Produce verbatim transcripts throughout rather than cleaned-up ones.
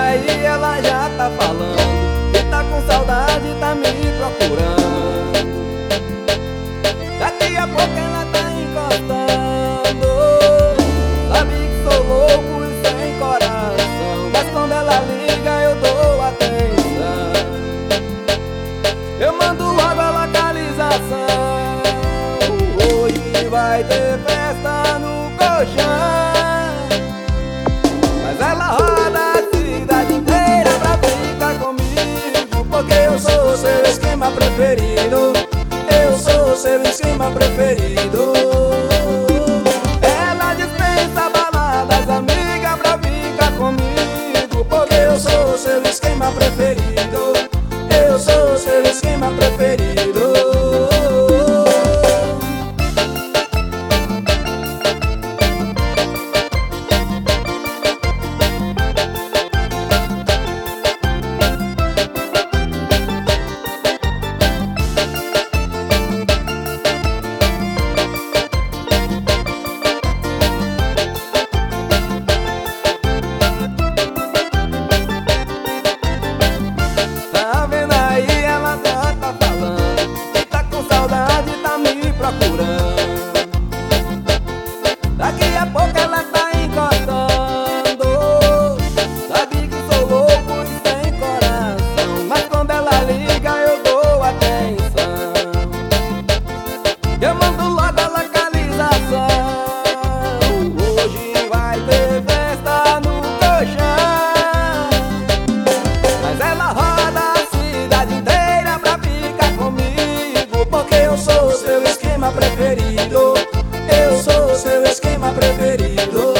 aí, ela já tá falando que tá com saudade, tá me procurando. Daqui a pouco ela tá encostando. Sabe que sou louco e sem coração, mas quando ela liga eu dou atenção. Eu mando logo a localização. Hoje vai ter festa no colchão, mas ela roda a cidade inteira pra ficar comigo, porque eu sou seu esquema preferido. Eu sou seu esquema preferido. Ela dispensa baladas, amiga, pra ficar comigo, porque eu sou seu esquema preferido. Eu sou seu esquema preferido. Daqui a pouco ela tá encostando. Sabe que sou louco e sem coração, mas quando ela liga eu dou atenção. Eu mando logo a localização. Hoje vai ter festa no colchão, mas ela roda a cidade inteira pra ficar comigo, porque eu sou seu esquema preferido. Eu sou seu esquema preferido.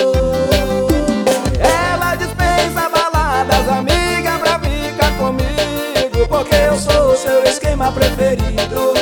Ela dispensa baladas, amiga, pra ficar comigo, porque eu sou seu esquema preferido.